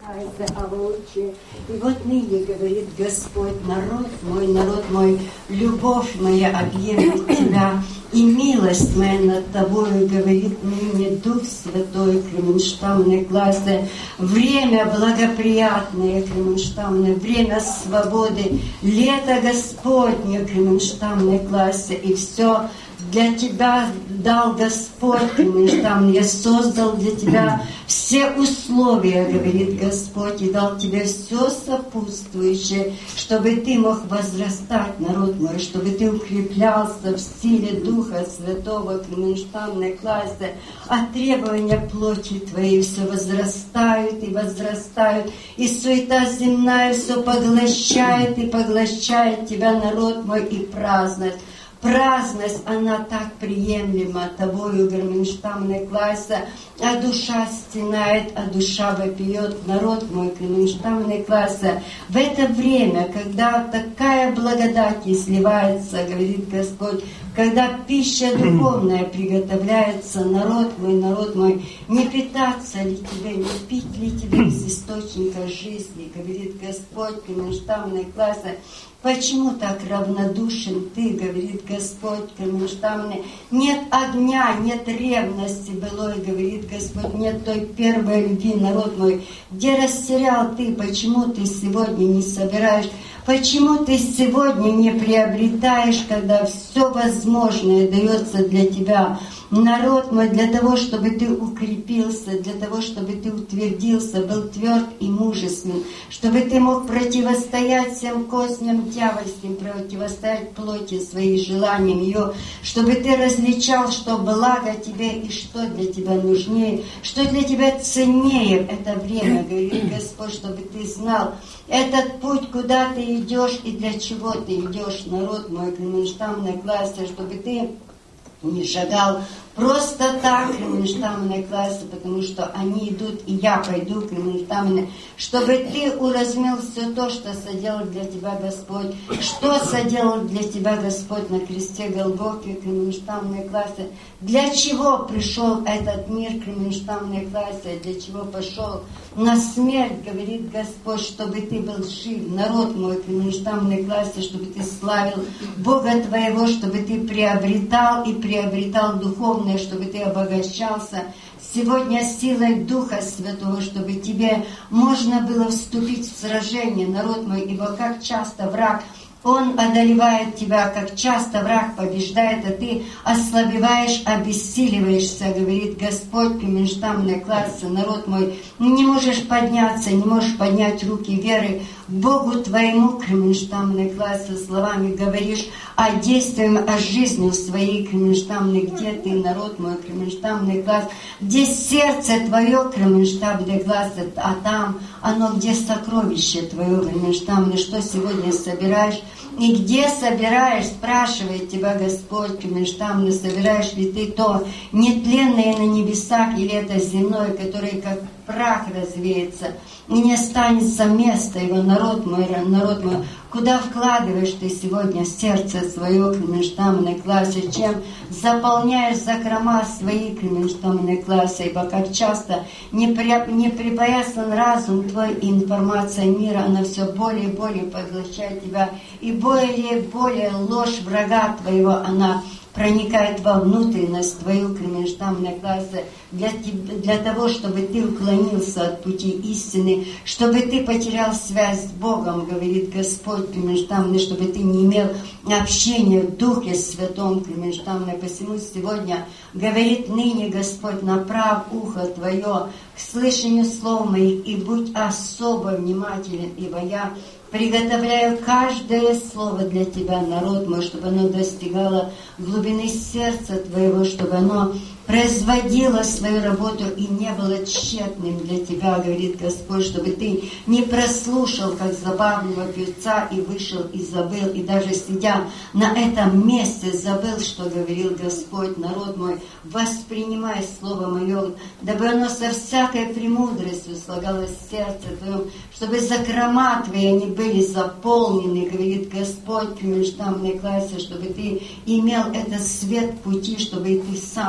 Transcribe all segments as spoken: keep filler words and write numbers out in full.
А волчье. И вот ныне говорит Господь: народ мой, народ мой, любовь моя объемлет тебя, и милость моя над тобою, говорит ныне Дух Святой, Кременштамной классы. Время благоприятное, Кременштамное, время свободы, лето Господне, Кременштамной классы, и все для тебя дал Господь, Кременштамный, я создал для тебя все условия, говорит Господь, и дал тебе все сопутствующее, чтобы ты мог возрастать, народ мой, чтобы ты укреплялся в силе Духа Святого, Кременштамной классе, а требования плоти твоей все возрастают и возрастают, и суета земная все поглощает и поглощает тебя, народ мой, и праздность. Праздность, она так приемлема тобою, Кременштамной классе, а душа стенает, а душа вопиет, народ мой, Кременштамной классе. В это время, когда такая благодать сливается, говорит Господь, когда пища духовная приготовляется, народ мой, народ мой, не питаться ли тебе, не пить ли тебе из источника жизни, говорит Господь, Кременштамной классе. Почему так равнодушен ты, говорит Господь, Кременштамный? Нет огня, нет ревности былой, говорит Господь, нет той первой любви, народ мой. Где растерял ты, почему ты сегодня не собираешь? Почему ты сегодня не приобретаешь, когда все возможное дается для тебя? Народ мой, для того, чтобы ты укрепился, для того, чтобы ты утвердился, был тверд и мужествен, чтобы ты мог противостоять всем козням дьявольским, противостоять плоти своим желаниям ее, чтобы ты различал, что благо тебе и что для тебя нужнее, что для тебя ценнее в это время, говорит Господь, чтобы ты знал этот путь, куда ты идешь и для чего ты идешь, народ мой, Кременштамной классе, чтобы ты не шагал просто так, Кременштамной классе, потому что они идут, и я пойду, Кременштамной, чтобы ты уразумел все то, что соделал для тебя Господь, что соделал для тебя Господь на кресте Голгофе, Кременштамной классе, для чего пришел этот мир, Кременштамной классе, для чего пошел на смерть, говорит Господь, чтобы ты был жив, народ мой, Кременштамной классе, чтобы ты славил Бога твоего, чтобы ты приобретал и приобретал духовное, чтобы ты обогащался сегодня силой Духа Святого, чтобы тебе можно было вступить в сражение, народ мой, ибо как часто враг, он одолевает тебя, как часто враг побеждает, а ты ослабеваешь, обессиливаешься, говорит Господь, Кременштамной классе, народ мой, не можешь подняться, не можешь поднять руки веры Богу твоему, Кременштамной классе, словами говоришь, а действием, о жизни своей, Кременштамной, где ты, народ мой, Кременштамный класс, где сердце твое, Кременштамный класс, а там оно, где сокровище твое, Кременштамный, что сегодня собираешь, и где собираешь, спрашивает тебя Господь, Кременштамный, собираешь ли ты то нетленное на небесах, или это земное, которое как прах развеется, и не останется места его, народ мой, народ мой, куда вкладываешь ты сегодня сердце свое, Кременштамной классе, чем заполняешь закрома свои, Кременштамной классе, ибо как часто не, при, не припоясан разум твой, и информация мира, она все более и более поглощает тебя, и более и более ложь врага твоего, она проникает во внутренность твою, Кременштамной классе, для, для того, чтобы ты уклонился от пути истины, чтобы ты потерял связь с Богом, говорит Господь, Кременштамный, чтобы ты не имел общения в Духе Святом, Кременштамный. Посему сегодня говорит ныне Господь: направь ухо твое к слышанию слов моих и будь особо внимателен, ибо я приготовляю каждое слово для тебя, народ мой, чтобы оно достигало глубины сердца твоего, чтобы оно производило свою работу и не было тщетным для тебя, говорит Господь, чтобы ты не прослушал, как забавного певца, и вышел, и забыл, и даже сидя на этом месте забыл, что говорил Господь, народ мой, воспринимай слово мое, дабы оно со всякой премудростью слагалось в сердце твоем, чтобы закрома твои, они были заполнены, говорит Господь, Кременштамной классе, чтобы ты имел этот свет пути, чтобы и ты сам ходил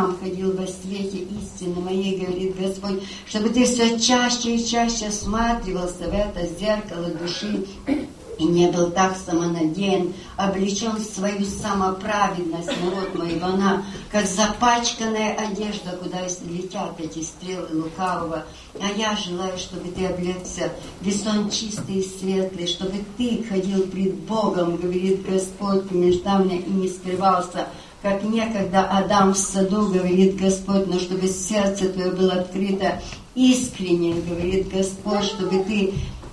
ходил во свете истины моей, говорит Господь, чтобы ты все чаще и чаще всматривался в это зеркало души и не был так самонадеян, облечен в свою самоправедность, народ мой, она, как запачканная одежда, куда летят эти стрелы лукавого. А я желаю, чтобы ты облегся в весон чистый и светлый, чтобы ты ходил пред Богом, говорит Господь, междамно и не скрывался, как некогда Адам в саду, говорит Господь, но чтобы сердце твое было открыто искренне, говорит Господь, чтобы ты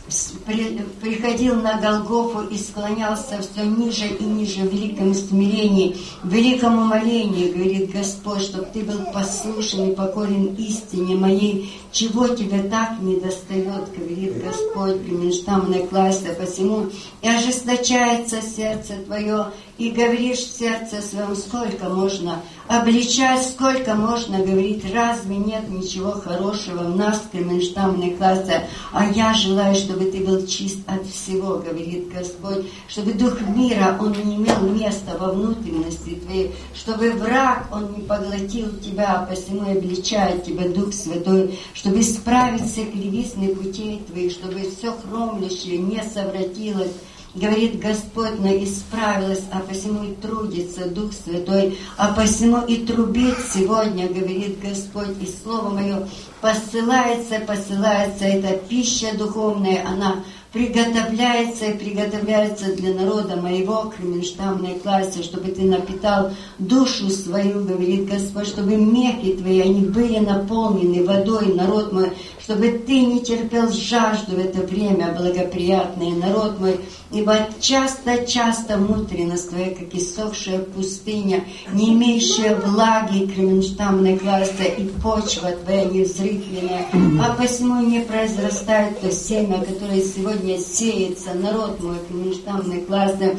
приходил на Голгофу и склонялся все ниже и ниже в великом смирении, в великом умолении, говорит Господь, чтобы ты был послушен и покорен истине моей, чего тебе так не достает, говорит Господь, пременьштамной классе, посему и ожесточается сердце твое, и говоришь в сердце своем, сколько можно обличать, сколько можно говорить, разве нет ничего хорошего в нас, пременьштамной классе, а я желаю, чтобы ты был чист от всего, говорит Господь, чтобы дух мира, он не имел места во внутренности твоей, чтобы враг, он не поглотил тебя, а посему обличает тебя Дух Святой, чтобы исправить все кривизны путей твоих, чтобы все хромлящее не совратилось, говорит Господь, но исправилось, а посему и трудится Дух Святой, а посему и трубит сегодня, говорит Господь, и Слово Мое посылается, посылается, эта пища духовная, она приготовляется и приготовляется для народа моего, кременштамной классе, чтобы ты напитал душу свою, говорит Господь, чтобы мехи твои, они были наполнены водой, народ мой, чтобы ты не терпел жажду в это время благоприятное, народ мой, ибо часто-часто внутренность твоя, как иссохшая пустыня, не имеющая влаги, кременштамной класса, и почва твоя невзрыхленная, а посему не произрастает то семя, которое сегодня сеется, народ мой, кременштамной классы.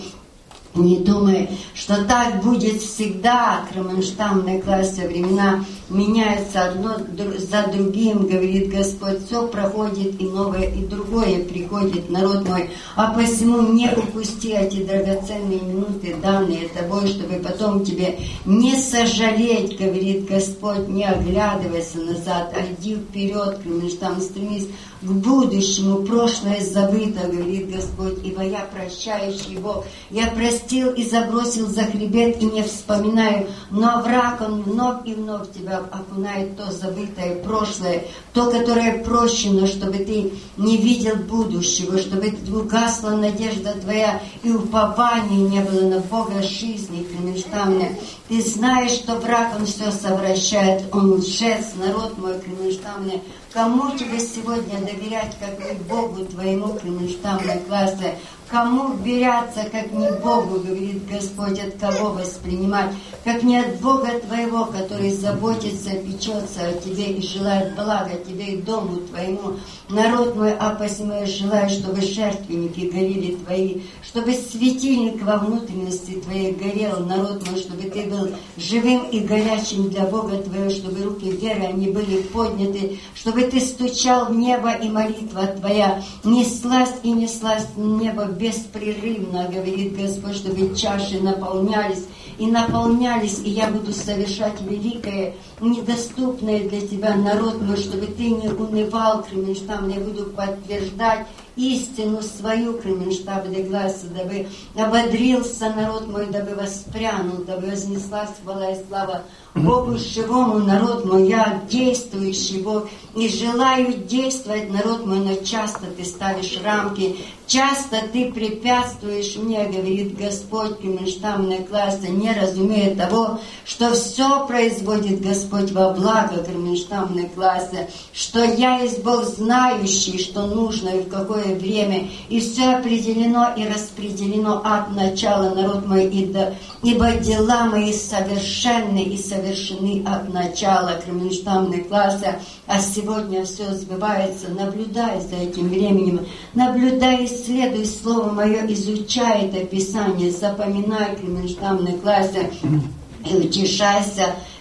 Не думай, что так будет всегда, кременштамной классе, времена меняются одно за другим, говорит Господь, все проходит, и новое, и другое приходит, народ мой, а посему не упусти эти драгоценные минуты, данные тобой, чтобы потом тебе не сожалеть, говорит Господь, не оглядывайся назад, а иди вперед, кременштам, стремись к будущему, прошлое забыто, говорит Господь, ибо я прощающий Бог, я простил и забросил за хребет и не вспоминаю, но враг, он вновь и вновь тебя окунает то забытое прошлое, то, которое прощено, чтобы ты не видел будущего, чтобы угасла надежда твоя и упование не было на Бога жизни, кременштамная. Ты знаешь, что враг, он все совращает, он лжец, народ мой, кременштамный. Кому тебе сегодня доверять, как не Богу твоему, кременштамной классе? Кому вверяться, как не Богу, говорит Господь, от кого воспринимать, как не от Бога твоего, который заботится, печется о тебе и желает блага тебе и дому твоему. Народ мой, а посему я желаю, чтобы жертвенники горели твои, чтобы светильник во внутренности твоей горел, народ мой, чтобы ты был живым и горячим для Бога твоего, чтобы руки веры, они были подняты, чтобы ты стучал в небо, и молитва твоя неслась и неслась в небо беспрерывно, говорит Господь, чтобы чаши наполнялись и наполнялись, и я буду совершать великое, недоступное для тебя, народ мой, чтобы ты не унывал, кременштам, я буду подтверждать истину свою, кременштаб де гласа, дабы ободрился народ мой, дабы воспрянул, дабы вознеслась хвала и слава Богу живому, народ мой, я действующий Бог, и желаю действовать, народ мой, но часто ты ставишь рамки, часто ты препятствуешь мне, говорит Господь, кременштамной классе, не разумея того, что все производит Господь во благо, кременштамной классе, что я есть Бог знающий, что нужно и в какое время, и все определено и распределено от начала, народ мой, и до, ибо дела мои совершенны и совершены от начала, кременштамной классе, а сегодня все сбывается. Наблюдай за этим временем, наблюдай, исследуй Слово Мое, изучай это Писание, запоминай, кременштамной классе, и утешайся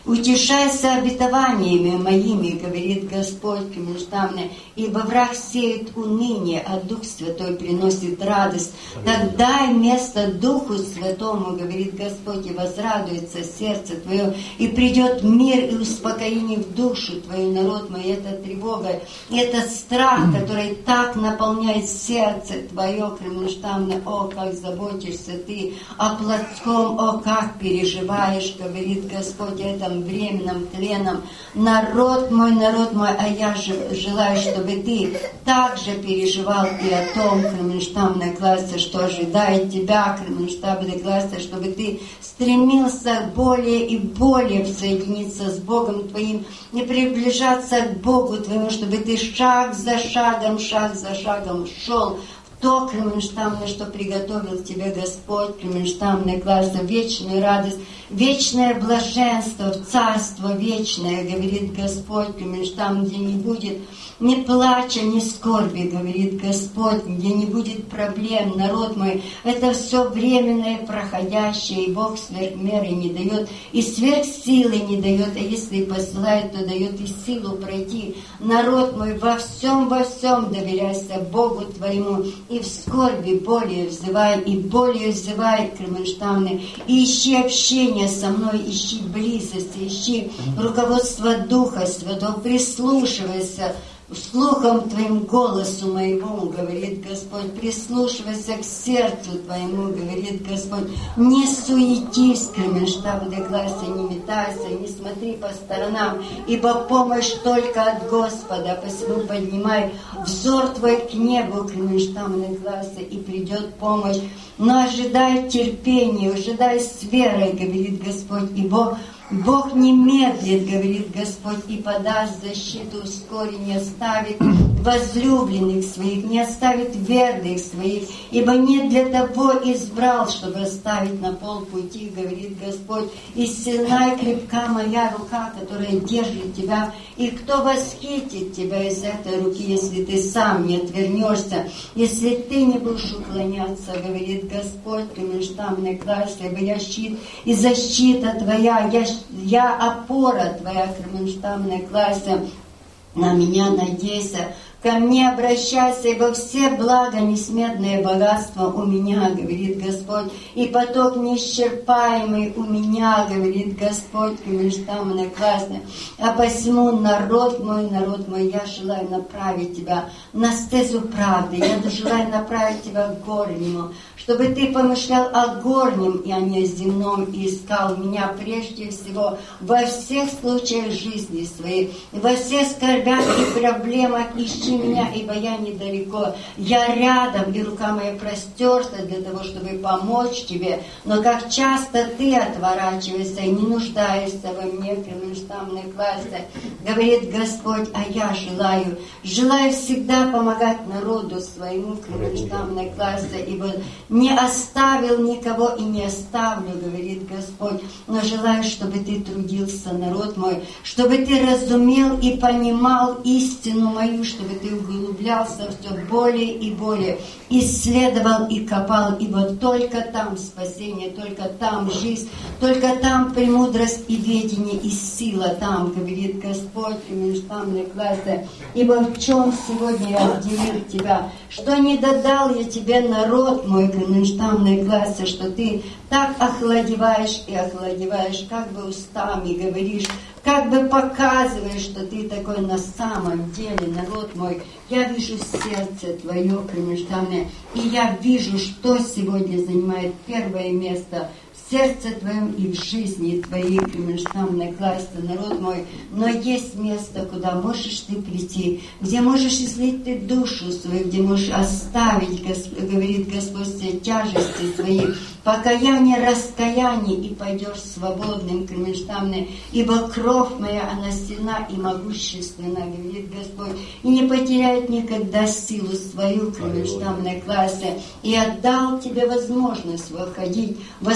Утешайся обетованиями моими, говорит Господь, кременштамный, ибо враг сеет уныние, а Дух Святой приносит радость. Так дай место Духу Святому, говорит Господь, и возрадуется сердце твое, и придет мир и успокоение в душу твою, народ мой. Это тревога, это страх, который так наполняет сердце твое, кременштамный. О, как заботишься ты о плотском, о, как переживаешь, говорит Господь, это временном, тленом. Народ мой, народ мой, а я желаю, чтобы ты также переживал и о том, кременштамной классе, что ожидает тебя, кременштамной классе, чтобы ты стремился более и более соединиться с Богом твоим, не приближаться к Богу твоему, чтобы ты шаг за шагом, шаг за шагом шел то, кременштамное, что приготовил тебе Господь, кременштамное класса, вечную радость, вечное блаженство, в царство вечное, говорит Господь, кременштам, где не будет ни плача, ни скорби, говорит Господь, где не будет проблем, народ мой. Это все временное, проходящее, и Бог сверх меры не дает, и сверх силы не дает, а если и посылает, то дает и силу пройти. Народ мой, во всем, во всем доверяйся Богу твоему, и в скорби более взывай, и более взывай, кременштамный, и ищи общение со мной, ищи близости, ищи руководство Духа Святого, прислушивайся слухом твоим голосу моему, говорит Господь, прислушивайся к сердцу твоему, говорит Господь, не суетись, кременштамной классе, не метайся, не смотри по сторонам, ибо помощь только от Господа, посему поднимай взор твой к небу, кременштамной классе, и придет помощь, но ожидай терпения, ожидай с верой, говорит Господь, ибо Бог не медлит, говорит Господь, и подаст защиту вскоре, не оставит возлюбленных своих, не оставит верных своих, ибо не для того избрал, чтобы оставить на полпути, говорит Господь, и сильна и крепка моя рука, которая держит тебя, и кто восхитит тебя из этой руки, если ты сам не отвернешься, если ты не будешь уклоняться, говорит Господь, кременштамной классе, ибо я щит и защита твоя, я Я опора твоя, кременштамной классе, на меня надейся, ко мне обращайся, ибо все блага, несметные богатства у меня, говорит Господь, и поток неисчерпаемый у меня, говорит Господь, кременштамной классе. А посему, народ мой, народ мой, я желаю направить тебя на стезу правды, я желаю направить тебя к горнему, чтобы ты помышлял о горнем и о не земном, и искал меня прежде всего во всех случаях жизни своей, во всех скорбях и проблемах ищи меня, ибо я недалеко, я рядом, и рука моя простерта для того, чтобы помочь тебе, но как часто ты отворачиваешься и не нуждаешься во мне, кременштамной классе, говорит Господь, а я желаю, желаю всегда помогать народу своему, кременштамной классе, ибо не оставил никого и не оставлю, говорит Господь, но желаю, чтобы ты трудился, народ мой, чтобы ты разумел и понимал истину мою, чтобы ты углублялся все более и более, исследовал и копал, ибо только там спасение, только там жизнь, только там премудрость и ведение и сила там, говорит Господь, кременштамной классе, ибо в чем сегодня я отделил тебя, что не додал я тебе, народ мой, кременштамной классе, что ты так охладеваешь и охладеваешь, как бы устами говоришь, как бы показываешь, что ты такой на самом деле, народ мой. Я вижу сердце твое, кременштамное, и я вижу, что сегодня занимает первое место в сердце твоем и в жизни твоей, кременштамной классе, народ мой. Но есть место, куда можешь ты прийти, где можешь излить ты душу свою, где можешь оставить, говорит Господь, все тяжести свои, покаяние, раскаяние, и пойдешь свободным, кременштамной, ибо кровь моя, она сильна и могущественна, говорит Господь, и не потеряет никогда силу свою, кременштамной классе, и отдал тебе возможность выходить во святой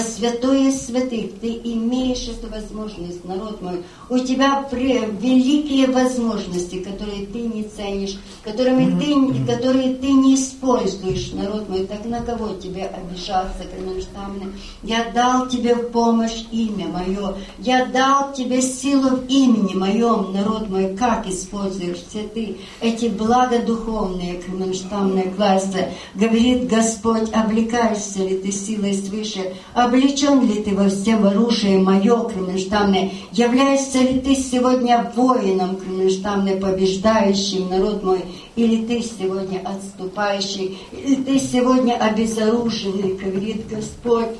святое святых. Ты имеешь эту возможность, народ мой. У тебя великие возможности, которые ты не ценишь, которыми ты, которые ты не используешь, народ мой. Так на кого тебе обижаться, Кременштамны? Я дал тебе в помощь имя мое. Я дал тебе силу в имени моем, народ мой. Как используешь все ты эти блага духовные, Кременштамные классы? Говорит Господь, облекаешься ли ты силой свыше? Облечен ли ты во всем оружие мое, Кременштамное? Являешься ли ты сегодня воином, Кременштамное, побеждающим, народ мой? Или ты сегодня отступающий? Или ты сегодня обезоруженный, говорит Господь?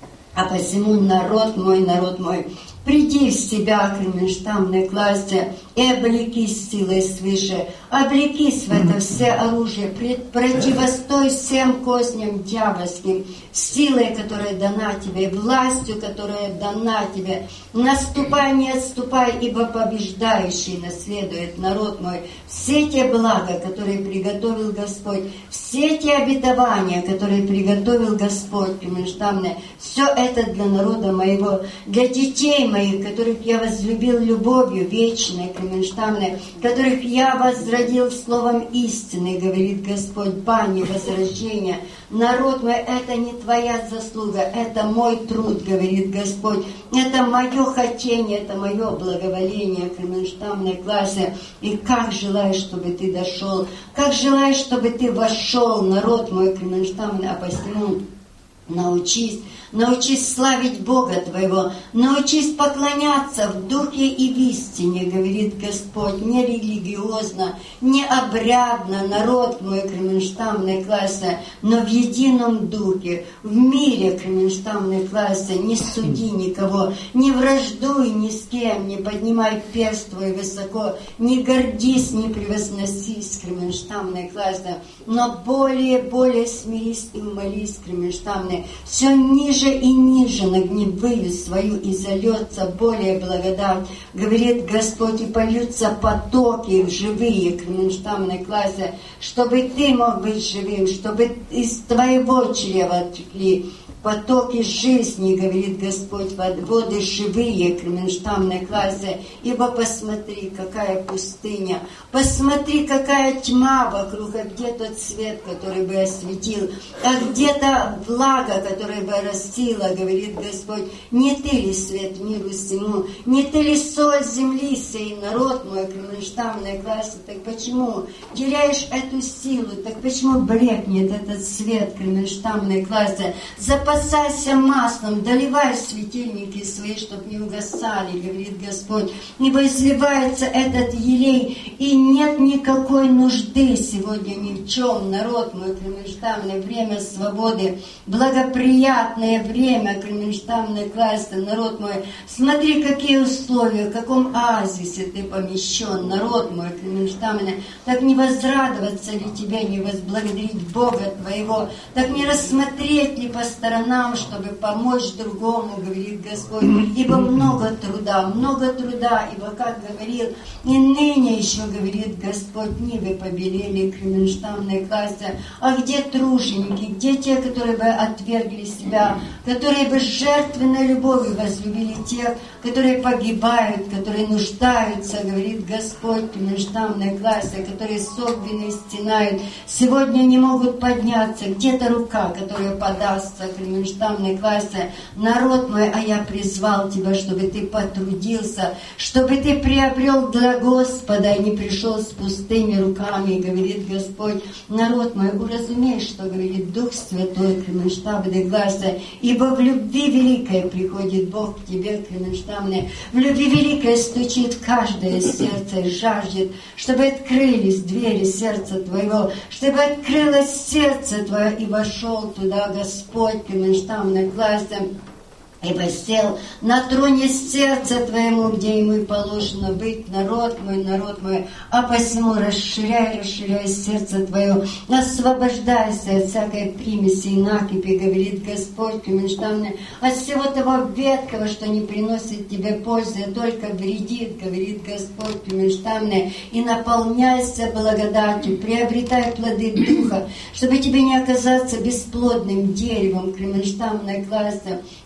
А посему, народ мой, народ мой, приди в себя, Кременштамной классе, и облекись силой свыше, облекись в это все оружие, противостой всем козням дьявольским, силой, которая дана тебе, властью, которая дана тебе. Наступай, не отступай, ибо побеждающий наследует, народ мой, все те блага, которые приготовил Господь, все те обетования, которые приготовил Господь, Кременштамная, все это для народа моего, для детей моих, которых я возлюбил любовью вечной, Кременштамной, которых я возродил словом истины, говорит Господь, бани возрождения. Народ мой, это не твоя заслуга, это мой труд, говорит Господь, это мое хотение, это мое благоволение, Кременштамной классе. И как желаешь, чтобы ты дошел, как желаешь, чтобы ты вошел, народ мой, Кременштамный, а посему научись, научись славить Бога твоего, научись поклоняться в духе и в истине, говорит Господь, не религиозно, не обрядно, народ мой, Кременштамной классе, но в едином духе, в мире, Кременштамной классе, не суди никого, не враждуй ни с кем, не поднимай перст твой высоко, не гордись, не превозносись, Кременштамной классе, но более, более смирись и умолись, Кременштамной, все ниже и ниже на гневую свою и зальется более благодать, говорит Господь, и польются потоки живые, Кременштамной классе, чтобы ты мог быть живым, чтобы из твоего чрева текли потоки жизни, говорит Господь, воды живые, Кременштамной классе, ибо посмотри, какая пустыня, посмотри, какая тьма вокруг, а где тот свет, который бы осветил, а где-то влага, которая бы растила, говорит Господь, не ты ли свет миру всему, не ты ли соль земли сей, народ мой, Кременштамной классе, так почему теряешь эту силу, так почему блекнет этот свет, Кременштамной классе? Запасайся маслом, доливай светильники свои, чтоб не угасали, говорит Господь, ибо изливается этот елей, и нет никакой нужды сегодня ни в чем, народ мой, Кременштамное, время свободы, благоприятное время, Кременштамной классе, народ мой, смотри, какие условия, в каком оазисе ты помещен, народ мой, Кременштамное, так не возрадоваться ли тебе, не возблагодарить Бога твоего, так не рассмотреть ли по сторонам, чтобы помочь другому, говорит Господь, ибо много труда, много труда, ибо, как говорил, и ныне еще, говорит Господь, нивы побелели, Кременштамной классе, а где труженики, где те, которые бы отвергли себя, которые бы жертвенной любовью возлюбили тех, которые погибают, которые нуждаются, говорит Господь, Кременштамной классе, которые согбены стенают, сегодня не могут подняться, где-то рука, которая подастся, Кременштамной классе, народ мой, а я призвал тебя, чтобы ты потрудился, чтобы ты приобрел для Господа и не пришел с пустыми руками, говорит Господь, народ мой, уразумей, что говорит Дух Святой, Кременштамной классе, ибо в любви великой приходит Бог к тебе, Кременштамной, в любви великой стучит в каждое сердце и жаждет, чтобы открылись двери сердца твоего, чтобы открылось сердце твое и вошел туда Господь, Кременштамной классе, ибо сел на троне сердца твоему, где ему и положено быть, народ мой, народ мой, а посему расширяй, расширяй сердце твое, освобождайся от всякой примеси и накипи, говорит Господь, Кременштамный, от всего того веткого, что не приносит тебе пользы, а только вредит, говорит Господь, Кременштамный, и наполняйся благодатью, приобретай плоды Духа, чтобы тебе не оказаться бесплодным деревом, Кременштамной классе, то,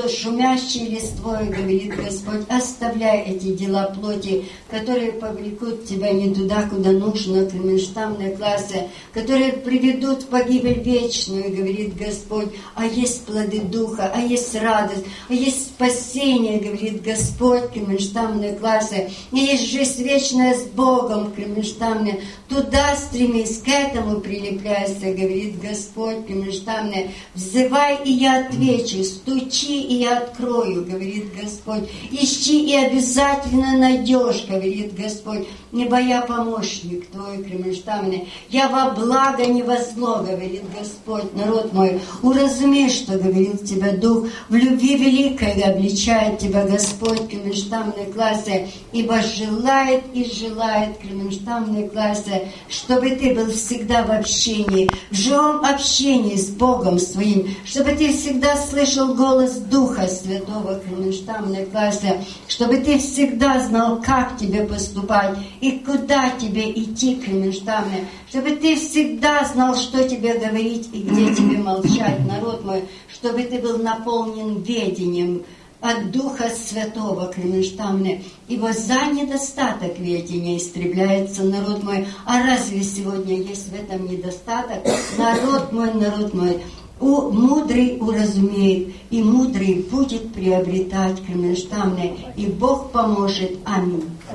шумящей листвой, говорит Господь, оставляй эти дела плоти, которые повлекут тебя не туда, куда нужно, кременштамные классы, которые приведут в погибель вечную, говорит Господь. А есть плоды Духа, а есть радость, а есть спасение, говорит Господь, кременштамные классы. И есть жизнь вечная с Богом, кременштамные. Туда стремись, к этому прилепляйся, говорит Господь, кременштамные. Взывай, и я отвечу, стучи, и я открою, говорит Господь. Ищи, и обязательно найдешь, говорит Господь. Ибо я помощник твой, кременштамный. Я во благо не во зло, говорит Господь, народ мой. Уразумей, что говорил тебя Дух, в любви великой обличает тебя Господь, кременштамные классы, ибо желает и желает, кременштамные классы, чтобы ты был всегда в общении, в живом общении с Богом своим, чтобы ты всегда слышал голос Духа Святого, кременштамные классы, чтобы ты всегда знал, как тебе поступать и куда тебе идти, кременштамные, чтобы ты всегда знал, что тебе говорить и где тебе молчать, народ мой, чтобы ты был наполнен ведением от Духа Святого, кременштамные, ибо за недостаток ведения истребляется народ мой. А разве сегодня есть в этом недостаток? Народ мой, народ мой, у, мудрый уразумеет, и мудрый будет приобретать, кременштамные, и Бог поможет. Аминь.